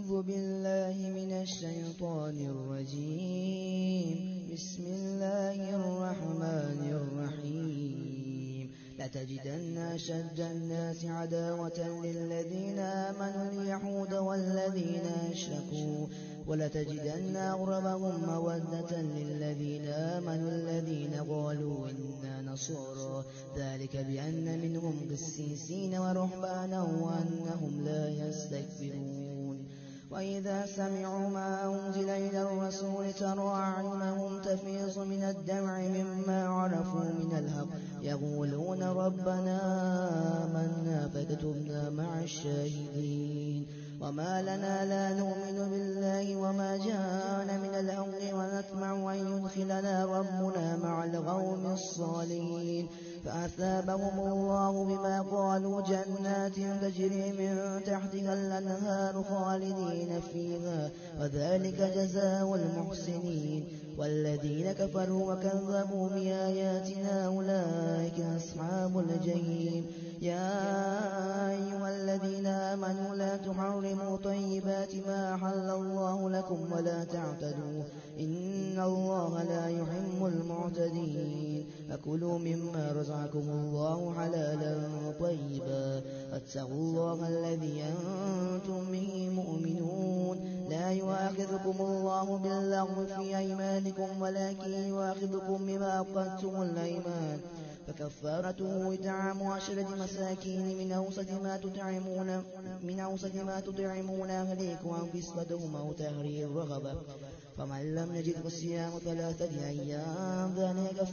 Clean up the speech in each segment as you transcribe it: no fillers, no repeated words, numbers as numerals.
أعوذ بالله من الشيطان الرجيم. بسم الله الرحمن الرحيم. لتجدن أشد الناس عداوة للذين آمنوا اليهود والذين أشركوا ولتجدن أقربهم مودة للذين آمنوا الذين قالوا إنا نصارى ذلك بأن منهم قسيسين ورهبانا وأنهم لا يستكبرون. وإذا سمعوا ما أنزل إلى الرسول ترى أعينهم تفيض من الدمع مما عرفوا من الحق يقولون ربنا آمنا فاكتبنا مع الشاهدين. وما لنا لا نؤمن بالله وما جاءنا من الحق ونطمع أن يدخلنا ربنا مع القوم الصالحين فأثابهم الله بما قالوا جنات تجري من تحتها الأنهار خالدين فيها وذلك جزاء المحسنين. والذين كفروا وكذبوا بآياتنا أولئك أصحاب الجحيم. يا أيها الذين آمنوا لا تحرموا طيبات ما أحل الله لكم ولا تعتدوا إن الله لا يحب المعتدين. فكلوا مما رزقكم الله حلالا طيبا واتقوا الله الذي أنتم به مؤمنون. لا يؤاخذكم الله باللغو في أيمانكم ولكن يؤاخذكم بما عقدتم الأيمان فكفارته إطعام 10 مساكين من أوسط ما تطعمون أهليكم أو كسوتهم أو تحرير رغبة فمن لم يجد فصيام 3 أيام ذلك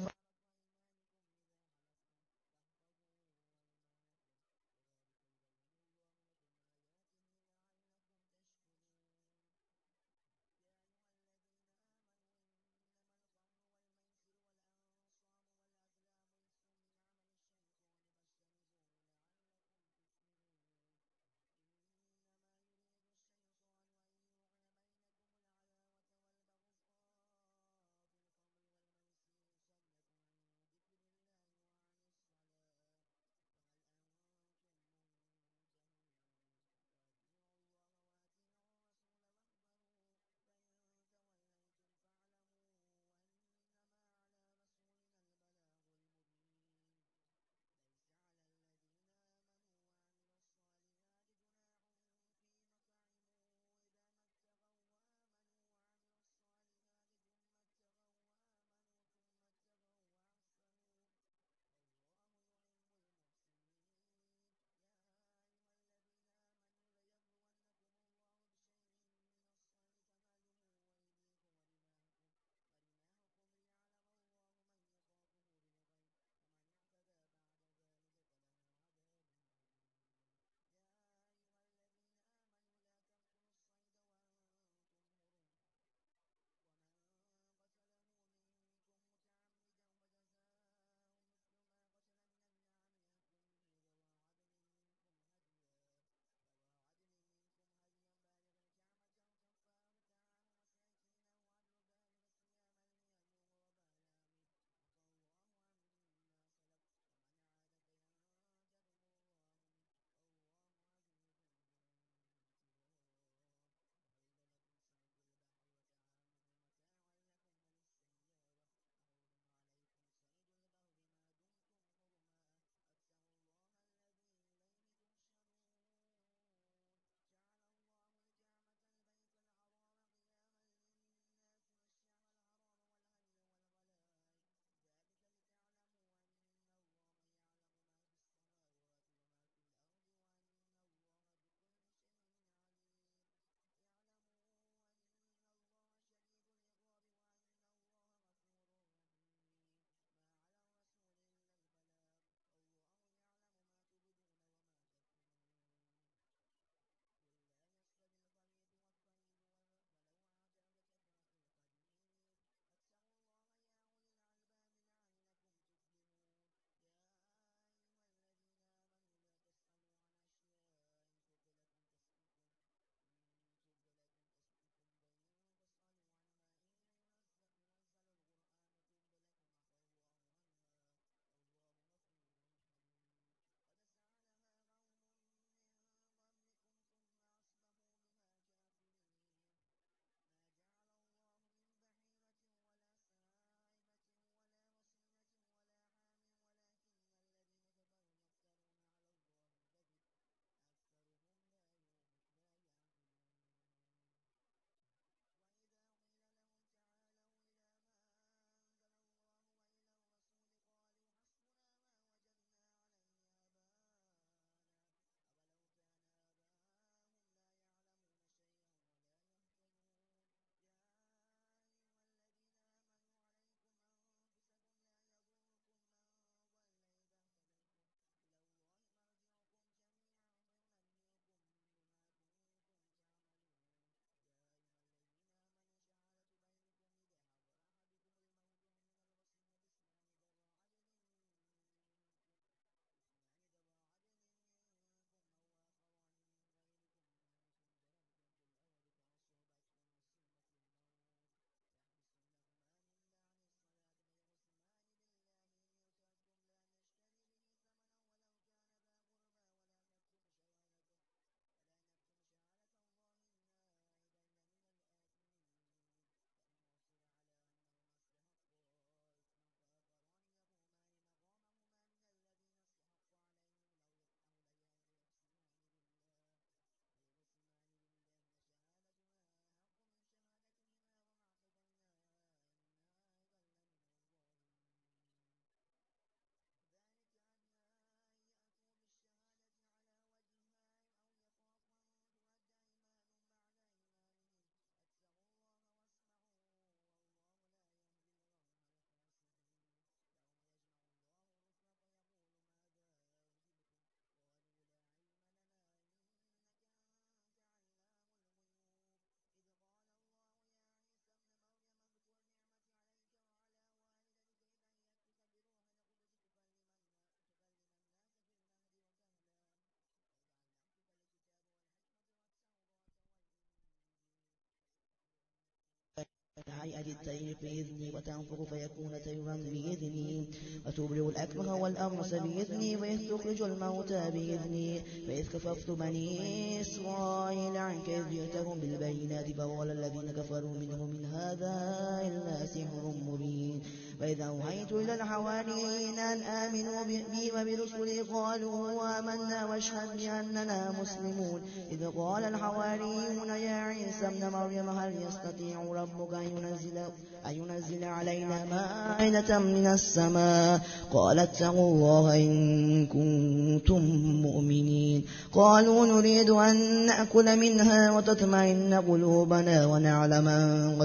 هيئة الطير بإذني وتنفخ فيكون طيرا بإذني وتبرئ الأكمه والأبرص بإذني وإذ تخرج الموتى بإذني وإذ كففت بني إسرائيل عنك إذ جئتهم بالبينات فقال الذين كفروا منهم إن هذا إلا سحر مبين وإذا أوحيت إلى الحواريين أن آمنوا بي وبرسلي قالوا آمنا واشهد بأننا مسلمون إذ قال الحواريون يا عيسى ابن مريم هل يستطيع ربك أن ينزل علينا مائدة من السماء قال اتقوا الله إن كنتم مؤمنين قالوا نريد أن نأكل منها وتطمئن قلوبنا ونعلم أن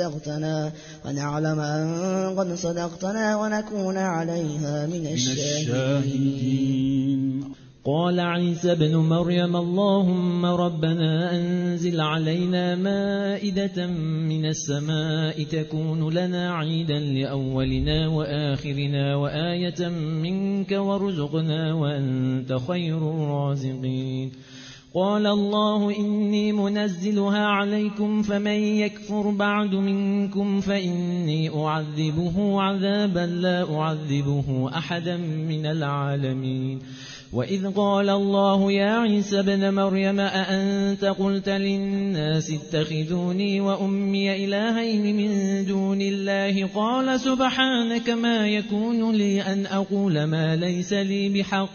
قد صدقتنا ونكون عليها من الشاهدين. قال عيسى ابن مريم اللهم ربنا أنزل علينا مائدة من السماء تكون لنا عيدا لأولنا وآخرنا وآية منك وارزقنا وأنت خير الرازقين. قال الله إني منزلها عليكم فمن يكفر بعد منكم فإني أعذبه عذابا لا أعذبه أحدا من العالمين. وإذ قال الله يا عيسى ابن مريم أأنت قلت للناس اتخذوني وأمي إلهين من دون الله قال سبحانك ما يكون لي أن أقول ما ليس لي بحق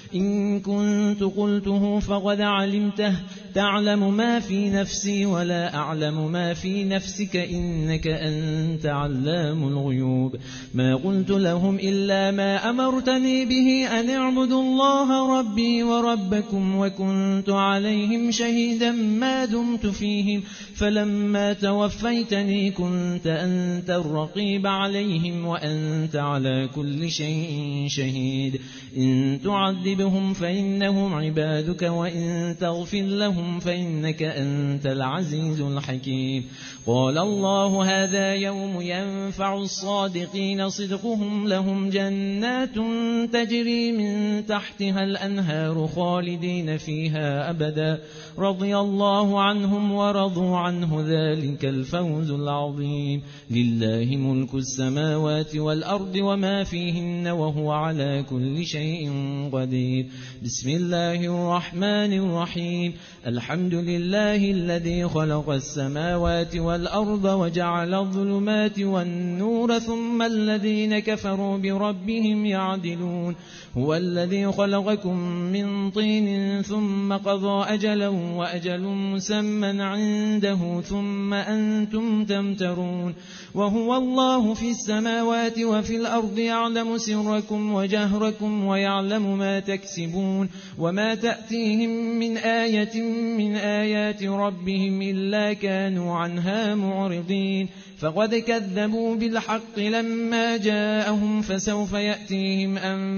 إن كنت قلته فقد علمته تعلم ما في نفسي ولا أعلم ما في نفسك إنك أنت علام الغيوب. ما قلت لهم إلا ما أمرتني به أن اعبدوا الله ربي وربكم وكنت عليهم شهيدا ما دمت فيهم فلما توفيتني كنت أنت الرقيب عليهم وأنت على كل شيء شهيد. إن تعذبهم فإنهم عبادك وإن تغفر لهم فإنك أنت العزيز الحكيم. قال الله هذا يوم ينفع الصادقين صدقهم لهم جنات تجري من تحتها الأنهار خالدين فيها أبدا رضي الله عنهم ورضوا عنه ذلك الفوز العظيم. لله ملك السماوات والأرض وما فيهن وهو على كل شيء قدير. بسم الله الرحمن الرحيم. الحمد لله الذي خلق السماوات والأرض وجعل الظلمات والنور ثم الذين كفروا بربهم يعدلون. هو الذي خلقكم من طين ثم قضى أجلا وأجل مسمى عنده ثم أنتم تمترون. وهو الله في السماوات وفي الأرض يعلم سركم وجهركم ويعلم ما تكسبون وما تأتيهم من آية من آيات ربهم إلا كانوا عنها معرضين. فقد كذبوا بالحق لما جاءهم فسوف يأتيهم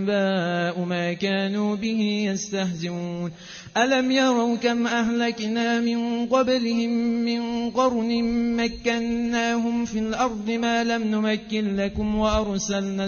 أنباء ما كانوا به يستهزئون. ألم يروا كم أهلكنا من قبلهم من قرن مكناهم في الأرض ما لم نمكن لكم وأرسلنا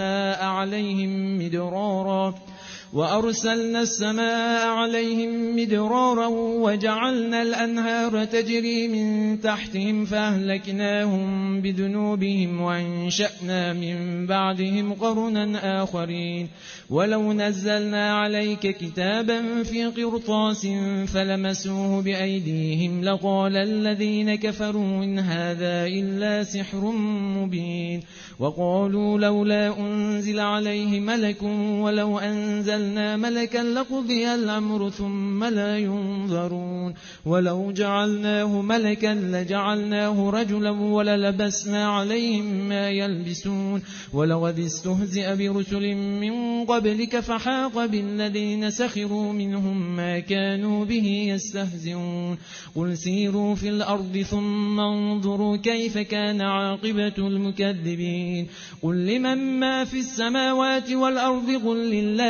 السماء عليهم مدرارا وجعلنا الأنهار تجري من تحتهم فأهلكناهم بذنوبهم وأنشأنا من بعدهم قرنا آخرين. ولو نزلنا عليك كتابا في قرطاس فلمسوه بأيديهم لقال الذين كفروا إن هذا إلا سحر مبين. وقالوا لولا أنزل عليه ملك ولو أنزلنا ملكا لقضي الأمر ثم لا ينظرون. ولو جعلناه ملكا لجعلناه رجلا وللبسنا عليهم ما يلبسون. ولقد استهزئ برسل من قبلك فحاق بالذين سخروا منهم ما كانوا به يستهزئون. قل سيروا في الأرض ثم انظروا كيف كان عاقبة المكذبين. قل لمن ما في السماوات والأرض قل لله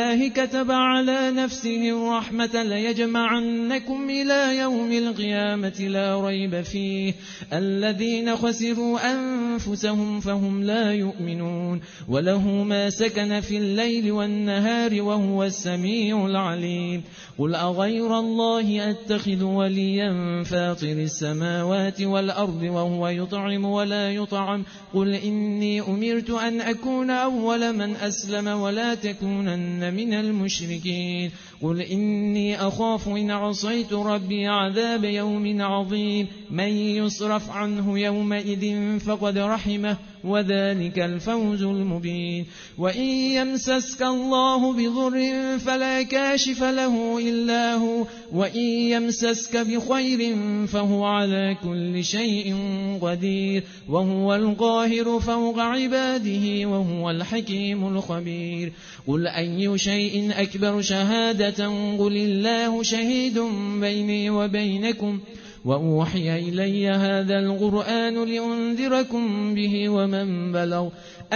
كتب على نفسه الرحمة ليجمعنكم إلى يوم القيامة لا ريب فيه الذين خسروا أنفسهم فهم لا يؤمنون وله ما سكن في الليل والنهار وهو السميع العليم قل أغير الله أتخذ وليا فاطر السماوات والأرض وهو يطعم ولا يطعم قل إني أمرت أن أكون أول من أسلم ولا تكونن من المشركين قل إني أخاف إن عصيت ربي عذاب يوم عظيم من يصرف عنه يومئذ فقد رحمه وذلك الفوز المبين وإن يمسسك الله بضر فلا كاشف له إلا هو وإن يمسسك بخير فهو على كل شيء قدير وهو القاهر فوق عباده وهو الحكيم الخبير قل أي شيء أكبر شهادة قل الله شهيد بيني وبينكم وأوحي إلي هذا القرآن لأنذركم به ومن بلغ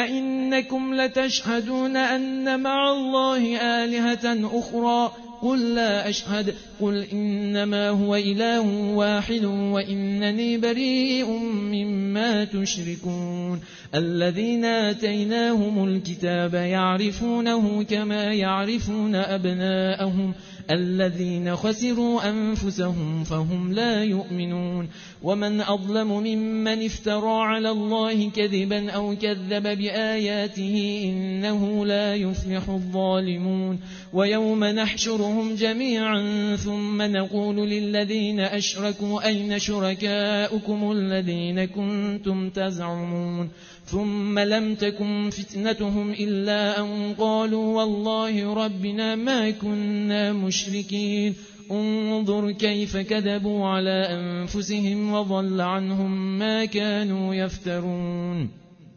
أئنكم لتشهدون أن مع الله آلهة أخرى قل لا أشهد قل إنما هو إله واحد وإنني بريء مما تشركون الذين آتيناهم الكتاب يعرفونه كما يعرفون أبناءهم الذين خسروا أنفسهم فهم لا يؤمنون ومن أظلم ممن افترى على الله كذبا أو كذب بآياته إنه لا يفلح الظالمون ويوم نحشرهم جميعا ثم نقول للذين أشركوا أين شركاؤكم الذين كنتم تزعمون ثم لم تكن فتنتهم إلا أن قالوا والله ربنا ما كنا مشركين انظر كيف كذبوا على أنفسهم وضل عنهم ما كانوا يفترون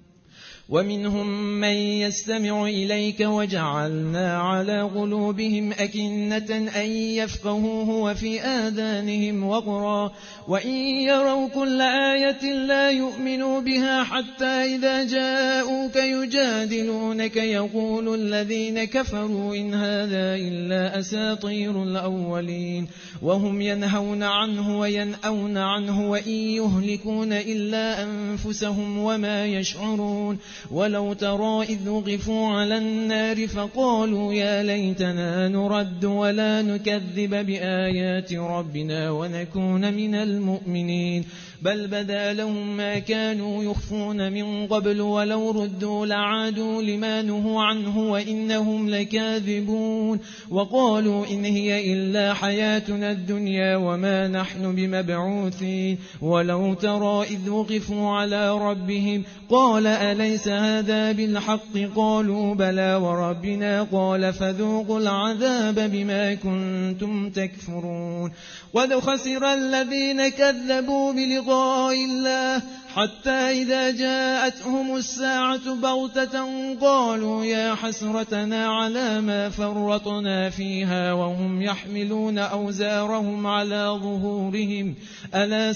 ومنهم من يستمع إليك وجعلنا على قلوبهم أكنة أن يفقهوه وفي آذانهم وقرا وإن يروا كل آية لا يؤمنوا بها حتى إذا جاءوك يجادلونك يقول الذين كفروا إن هذا إلا أساطير الأولين وهم ينهون عنه وينأون عنه وإن يهلكون إلا أنفسهم وما يشعرون ولو ترى إذ وقفوا على النار فقالوا يا ليتنا نرد ولا نكذب بآيات ربنا ونكون من المؤمنين بل بدا لهم ما كانوا يخفون من قبل ولو ردوا لعادوا لما نهوا عنه وإنهم لكاذبون وقالوا إن هي إلا حياتنا الدنيا وما نحن بمبعوثين ولو ترى إذ وقفوا على ربهم قال أليس هذا بالحق قالوا بلى وربنا قال فذوقوا العذاب بما كنتم تكفرون قد خسر الذين كذبوا بلقاء الله حتى إذا جاءتهم الساعة بغتة قالوا يا حسرتنا على ما فرطنا فيها وهم يحملون أوزارهم على ظهورهم ألا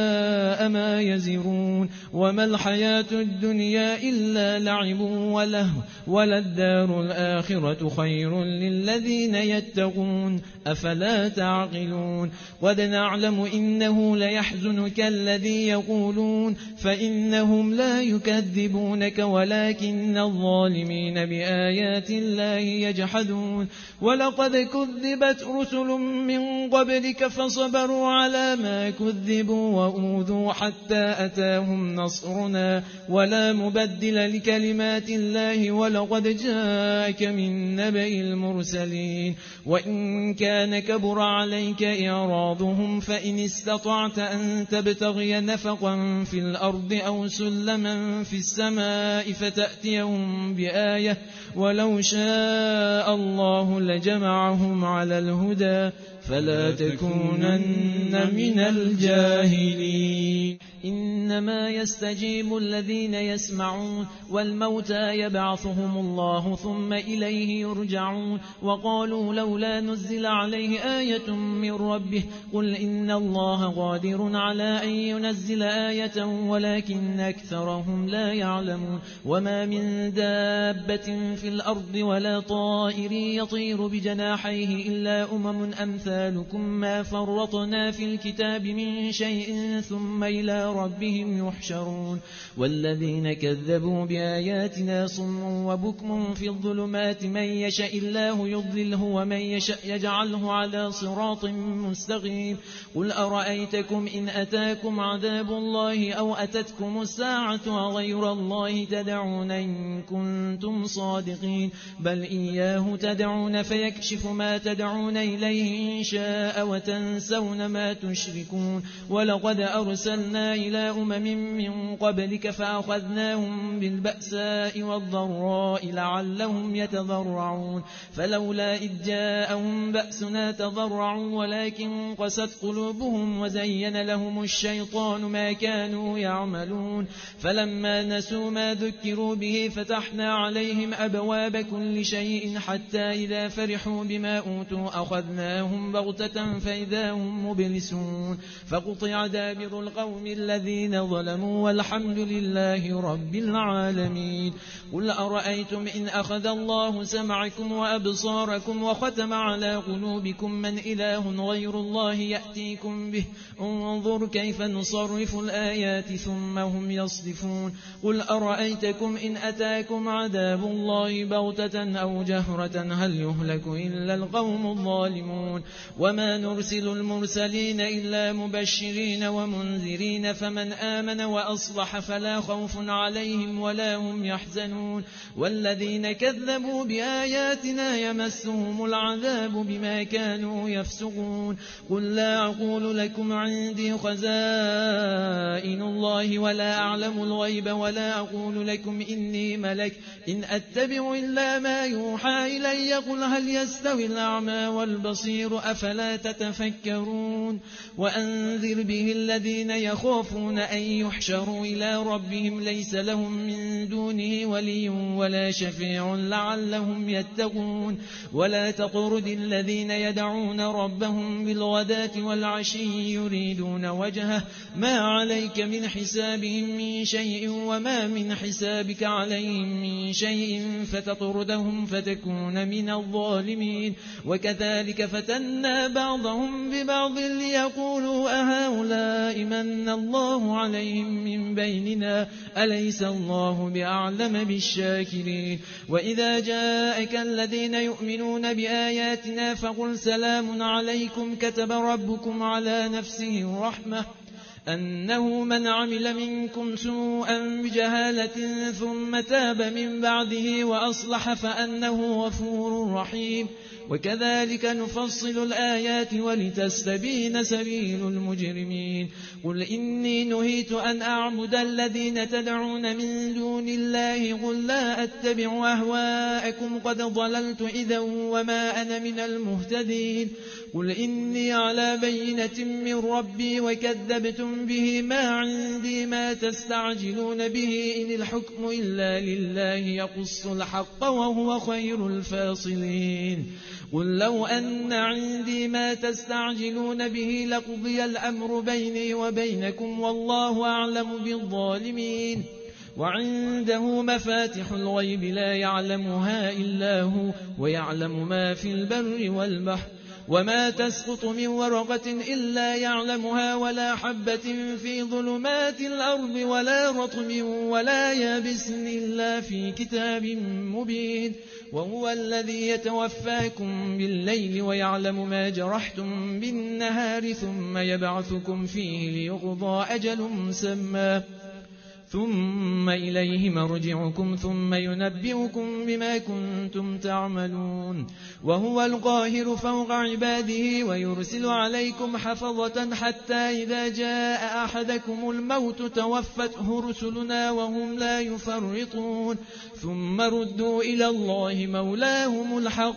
ساء ما يزرون وما الحياة الدنيا إلا لعب ولهو وللدار الآخرة خير للذين يتقون أفلا تعقلون قد نعلم إنه ليحزنك الذي يقولون فإنهم لا يكذبونك ولكن الظالمين بآيات الله يجحدون ولقد كذبت رسل من قبلك فصبروا على ما كذبوا وأوذوا حتى أتاهم نصرنا ولا مبدل لكلمات الله ولقد جاءك من نبأ المرسلين وإن كان كبر عليك إعراضهم فإن استطعت أن تبتغي نفقا في الأرض أو سلما في السماء فتأتيهم بآية ولو شاء الله لجمعهم على الهدى فلا تكونن من الجاهلين إنما يستجيب الذين يسمعون والموتى يبعثهم الله ثم إليه يرجعون وقالوا لولا نزل عليه آية من ربه قل إن الله قادر على أن ينزل آية ولكن أكثرهم لا يعلمون وما من دابة في الأرض ولا طائر يطير بجناحيه إلا أمثالكم ما فرطنا في الكتاب من شيء ثم إلى ربهم يحشرون والذين كذبوا بآياتنا صم وبكم في الظلمات من يشاء الله يضلله ومن يشاء يجعله على صراط مستقيم قل أرأيتكم إن أتاكم عذاب الله أو أتتكم الساعة غير الله تدعون إن كنتم صادقين بل إياه تدعون فيكشف ما تدعون إليه إن شاء وتنسون ما تشركون ولقد أرسلنا إلى من قبلك فأخذناهم بالبأساء والضراء لعلهم يتضرعون فلولا إذ جاءهم بأسنا تضرعوا ولكن قست قلوبهم وزين لهم الشيطان ما كانوا يعملون فلما نسوا ما ذكروا به فتحنا عليهم أبواب كل شيء حتى إذا فرحوا بما أوتوا أخذناهم بغتة فإذا هم مبلسون فقطع دابر القوم الذين ظلموا والحمد لله رب العالمين قل أرأيتم إن أخذ الله سمعكم وأبصاركم وختم على قلوبكم من إله غير الله يأتيكم به انظر كيف نصرف الآيات ثم هم يصدفون قل أرأيتكم إن أتاكم عذاب الله بغتة أو جهرة هل يهلك إلا القوم الظالمون وما نرسل المرسلين إلا مبشرين ومنذرين فمن آمن وأصلح فلا خوف عليهم ولا هم يحزنون والذين كذبوا بآياتنا يمسهم العذاب بما كانوا يفسقون قل لا أقول لكم عندي خزائن الله ولا أعلم الغيب ولا أقول لكم إني ملك إن أتبع إلا ما يوحى إلي قل هل يستوي الأعمى والبصير أفلا تتفكرون وأنذر به الذين يخافون أن يحشروا إلى ربهم ليس لهم من دونه ولي ولا شفيع لعلهم يتقون ولا تطرد الذين يدعون ربهم بالغداة والعشي يريدون وجهه ما عليك من حسابهم من شيء وما من حسابك عليهم من شيء فتطردهم فتكون من الظالمين وكذلك فتنا بعضهم ببعض ليقولوا أهؤلاء من الله عليهم من بيننا أليس الله بأعلم بالشاكرين وإذا جاءك الذين يؤمنون بآياتنا فقل سلام عليكم كتب ربكم على نفسه الرحمة أنه من عمل منكم سوءا بجهالة ثم تاب من بعده وأصلح فأنه غفور رحيم وكذلك نفصل الآيات ولتستبين سبيل المجرمين قل إني نهيت أن أعبد الذين تدعون من دون الله قل لا أتبع أهواءكم قد ضللت إذا وما أنا من المهتدين قل إني على بينة من ربي وكذبتم به ما عندي ما تستعجلون به إن الحكم إلا لله يقص الحق وهو خير الفاصلين قل لو أن عندي ما تستعجلون به لقضي الأمر بيني وبينكم والله أعلم بالظالمين وعنده مفاتح الغيب لا يعلمها إلا هو ويعلم ما في البر والبحر وما تسقط من ورقة إلا يعلمها ولا حبة في ظلمات الأرض ولا رطب ولا يابس إلا في كتاب مبين وهو الذي يتوفاكم بالليل ويعلم ما جرحتم بالنهار ثم يبعثكم فيه ليقضى أجل مسمى ثم إليه مرجعكم ثم ينبئكم بما كنتم تعملون وهو القاهر فوق عباده ويرسل عليكم حفظة حتى إذا جاء أحدكم الموت توفته رسلنا وهم لا يفرطون ثم ردوا إلى الله مولاهم الحق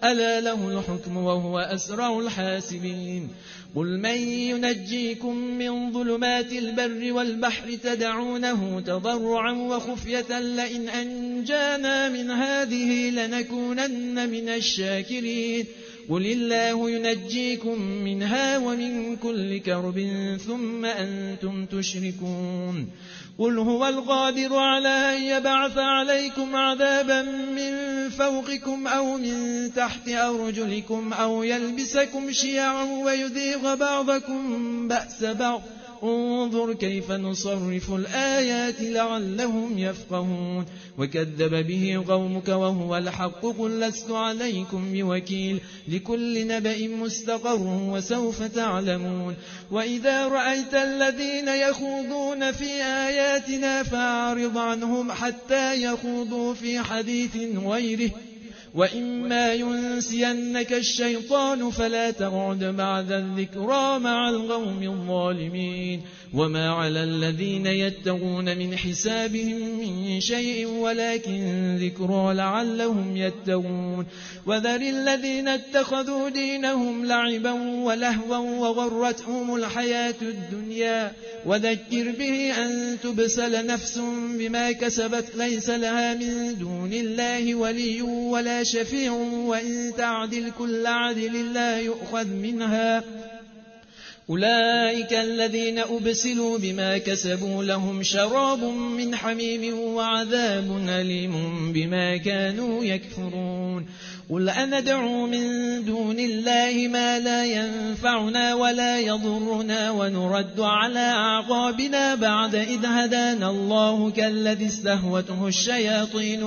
ألا له الحكم وهو أسرع الحاسبين قل من ينجيكم من ظلمات البر والبحر تدعونه تضرعا وخفية لئن أنجانا من هذه لنكونن من الشاكرين قل الله ينجيكم منها ومن كل كرب ثم أنتم تشركون قل هو القادر على أن يبعث عليكم عذابا من فوقكم أو من تحت أرجلكم أو يلبسكم شيعا ويذيق بعضكم بأس بعض انظر كيف نصرف الآيات لعلهم يفقهون وكذب به قومك وهو الحق قل لست عليكم بوكيل لكل نبأ مستقر وسوف تعلمون وإذا رأيت الذين يخوضون في آياتنا فأعرض عنهم حتى يخوضوا في حديث غيره وإما ينسينك الشيطان فلا تقعد بعد الذكرى مع القوم الظالمين وما على الذين يتقون من حسابهم من شيء ولكن ذكرى لعلهم يتقون وذر الذين اتخذوا دينهم لعبا ولهوا وغرتهم الحياة الدنيا وذكر به أن تبسل نفس بما كسبت ليس لها من دون الله ولي ولا شفيع وإن تعدل كل عدل لا يؤخذ منها أولئك الذين أبسلوا بما كسبوا لهم شراب من حميم وعذاب أليم بما كانوا يكفرون قل أندعو من دون الله ما لا ينفعنا ولا يضرنا ونرد على أعقابنا بعد إذ هدانا الله كالذي استهوته الشياطين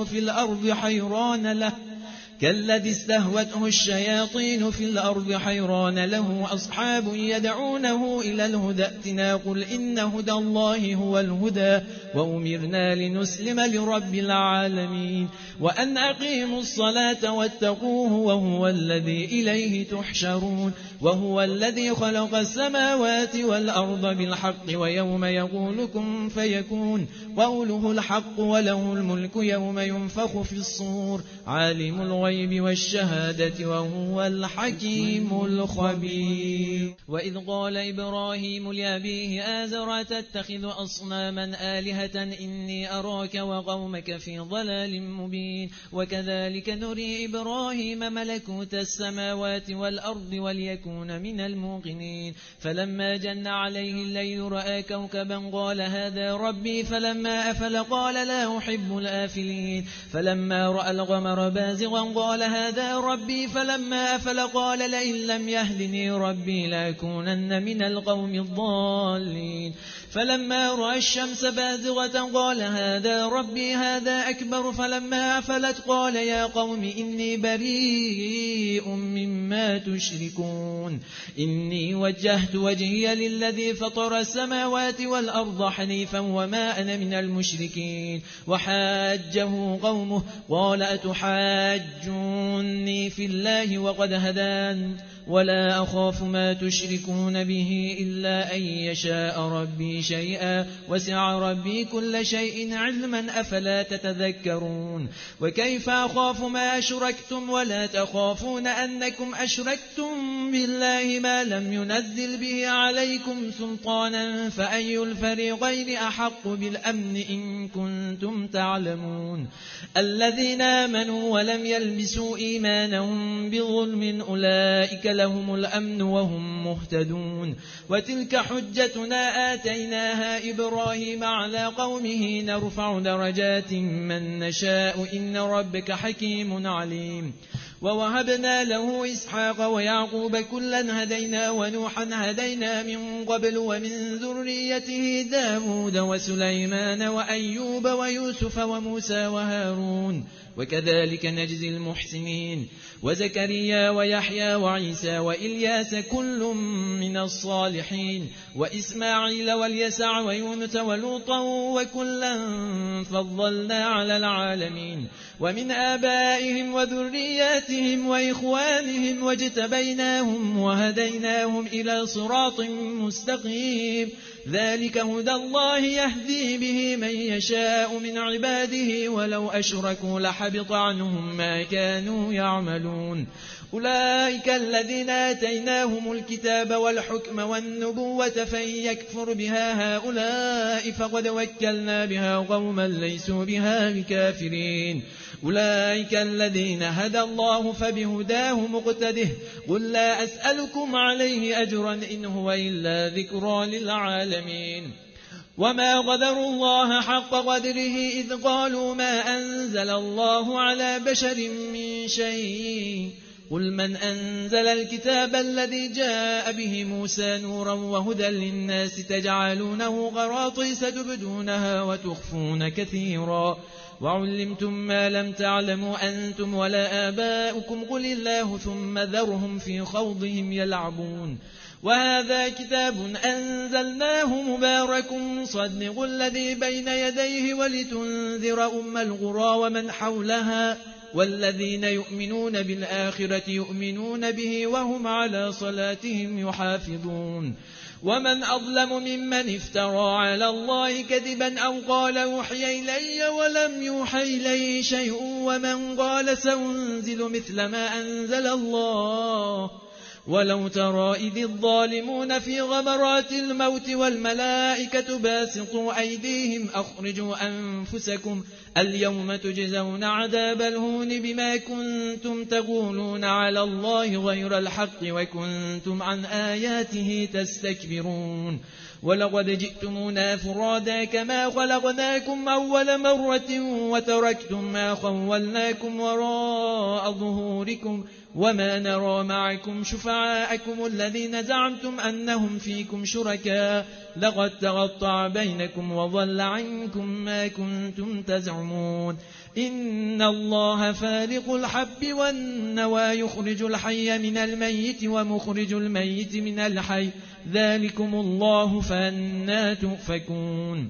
في الأرض حيران له أصحاب يدعونه إلى الهدى ائتنا قل إن هدى الله هو الهدى وأمرنا لنسلم لرب العالمين وأن أقيموا الصلاة واتقوه وهو الذي إليه تحشرون وهو الذي خلق السماوات والأرض بالحق ويوم يقول كن فيكون قوله الحق وله الملك يوم ينفخ في الصور عالم الغيب والشهادة وهو الحكيم الخبير وإذ قال إبراهيم لأبيه آزر تتخذ أصناما آلهة إني أراك وقومك في ضلال مبين وكذلك نري إبراهيم ملكوت السماوات والأرض وليكون من الموقنين فلما جن عليه الليل رأى كوكبا قال هذا ربي فلما أفل قال لا أحب الآفلين فلما رأى القمر بازغا قال هذا ربي فلما أفل قال لئن لم يهدني ربي لأكونن من القوم الضالين فلما رأى الشمس بازغة قال هذا ربي هذا أكبر فلما أفلت قال يا قوم إني بريء مما تشركون إني وجهت وجهي للذي فطر السماوات والأرض حنيفا وما أنا من المشركين وحاجه قومه قال أتحاجوني في الله وقد هدان ولا أخاف ما تشركون به إلا أن يشاء ربي شيئا وسع ربي كل شيء علما أفلا تتذكرون وكيف أخاف ما أشركتم ولا تخافون أنكم أشركتم بالله ما لم ينزل به عليكم سلطانا فأي الفريقين أحق بالأمن إن كنتم تعلمون الذين آمنوا ولم يلبسوا إيمانهم بظلم أولئك لهم الأمن وهم مهتدون وتلك حجتنا آتيناها إبراهيم على قومه نرفع درجات من نشاء إن ربك حكيم عليم ووهبنا له إسحاق ويعقوب كلا هدينا ونوحا هدينا من قبل ومن ذريته داود وسليمان وأيوب ويوسف وموسى وهارون وكذلك نجزي المحسنين وزكريا ويحيى وعيسى وإلياس كل من الصالحين وإسماعيل واليسع ويونس ولوطا وكلا فضلنا على العالمين ومن آبائهم وذرياتهم وإخوانهم واجتبيناهم وهديناهم إلى صراط مستقيم ذلك هدى الله يهدي به من يشاء من عباده ولو أشركوا لحبط فحبط عنهم ما كانوا يعملون. أولئك الذين آتيناهم الكتاب والحكم والنبوة فإن يكفر بها هؤلاء فقد وكلنا بها قوما ليسوا بها بكافرين. أولئك الذين هدى الله فبهداه مقتده. قل لا أسألكم عليه أجرا إن هو إلا ذكرى للعالمين. وما قدروا الله حق قدره إذ قالوا ما أنزل الله على بشر من شيء. قل من أنزل الكتاب الذي جاء به موسى نورا وهدى للناس تجعلونه قراطيس تبدونها وتخفون كثيرا وعلمتم ما لم تعلموا أنتم ولا آباؤكم قل الله ثم ذرهم في خوضهم يلعبون. وهذا كتاب أنزلناه مبارك مصدق الذي بين يديه ولتنذر أم القرى ومن حولها والذين يؤمنون بالآخرة يؤمنون به وهم على صلاتهم يحافظون. ومن أظلم ممن افترى على الله كذبا أو قال أوحي إلي ولم يوحى إليه شيء ومن قال سأنزل مثل ما أنزل الله. ولو ترى إذ الظالمون في غمرات الموت والملائكة باسطوا أيديهم أخرجوا أنفسكم اليوم تجزون عذاب الهون بما كنتم تقولون على الله غير الحق وكنتم عن آياته تستكبرون. ولقد جئتمونا فرادا كما خلقناكم أول مرة وتركتم ما خولناكم وراء ظهوركم وما نرى معكم شفعاءكم الذين زعمتم أنهم فيكم شركاء لقد تقطع بينكم وضل عنكم ما كنتم تزعمون. إن الله فالق الحب والنوى يخرج الحي من الميت ومخرج الميت من الحي ذلكم الله فأنى تؤفكون.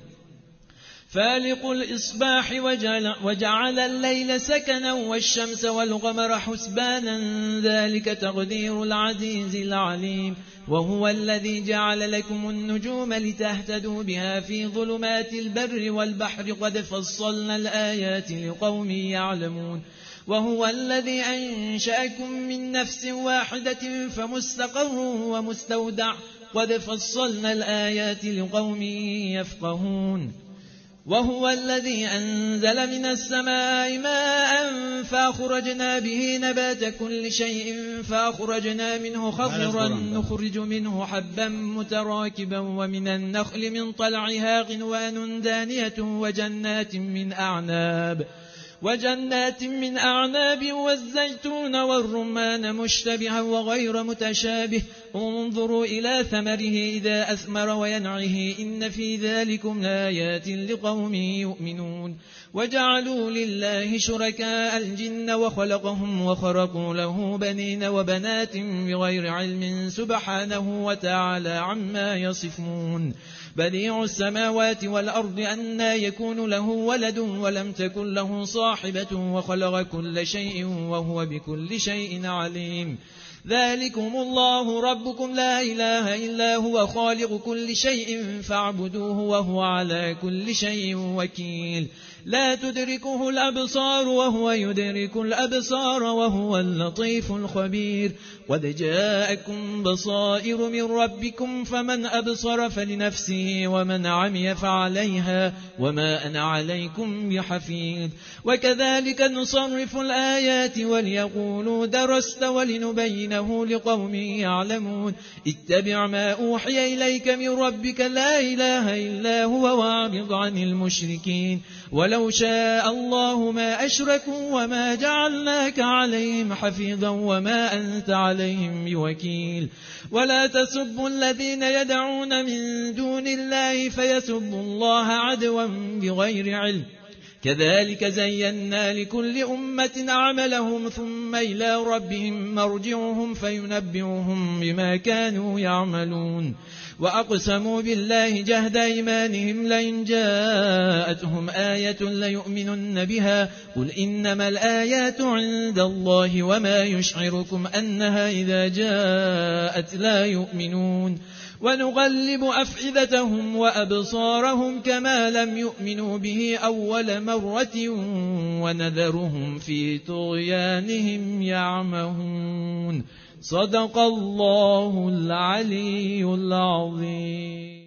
فالق الإصباح وجعل الليل سكنا والشمس والقمر حسبانا ذلك تقدير العزيز العليم. وهو الذي جعل لكم النجوم لتهتدوا بها في ظلمات البر والبحر قد فصلنا الآيات لقوم يعلمون. وهو الذي أنشأكم من نفس واحدة فمستقر ومستودع قد فصلنا الآيات لقوم يفقهون. وهو الذي أنزل من السماء ماء فأخرجنا به نبات كل شيء فأخرجنا منه خضرا نخرج منه حبا متراكبا ومن النخل من طلعها قنوان دانية وجنات من أعناب والزيتون والرمان مشتبها وغير متشابه انظروا إلى ثمره إذا أثمر وينعه إن في ذلكم لآيات لقوم يؤمنون. وجعلوا لله شركاء الجن وخلقهم وخرقوا له بنين وبنات بغير علم سبحانه وتعالى عما يصفون. بديع السماوات والأرض أنى يكون له ولد ولم تكن له صاحبة وخلق كل شيء وهو بكل شيء عليم. ذلكم الله ربكم لا إله إلا هو خالق كل شيء فاعبدوه وهو على كل شيء وكيل. لا تدركه الأبصار وهو يدرك الأبصار وهو اللطيف الخبير. قد جاءكم بصائر من ربكم فمن أبصر فلنفسه ومن عمي فعليها وما أنا عليكم بحفيظ. وكذلك نصرف الآيات وليقولوا درست ولنبينه لقوم يعلمون. اتبع ما أوحي إليك من ربك لا إله إلا هو واعرض عن المشركين. ولو شاء الله ما أشركوا وما جعلناك عليهم حفيظا وما أنت عليهم بوكيل. ولا تسبوا الذين يدعون من دون الله فيسبوا الله عدوا بغير علم كذلك زينا لكل أمة عملهم ثم إلى ربهم مرجعهم فينبئهم بما كانوا يعملون. وأقسموا بالله جهد أيمانهم لئن جاءتهم آية ليؤمنن بها قل إنما الآيات عند الله وما يشعركم أنها إذا جاءت لا يؤمنون. ونقلب أفئدتهم وأبصارهم كما لم يؤمنوا به أول مرة ونذرهم في طغيانهم يعمهون. صدق الله العلي العظيم.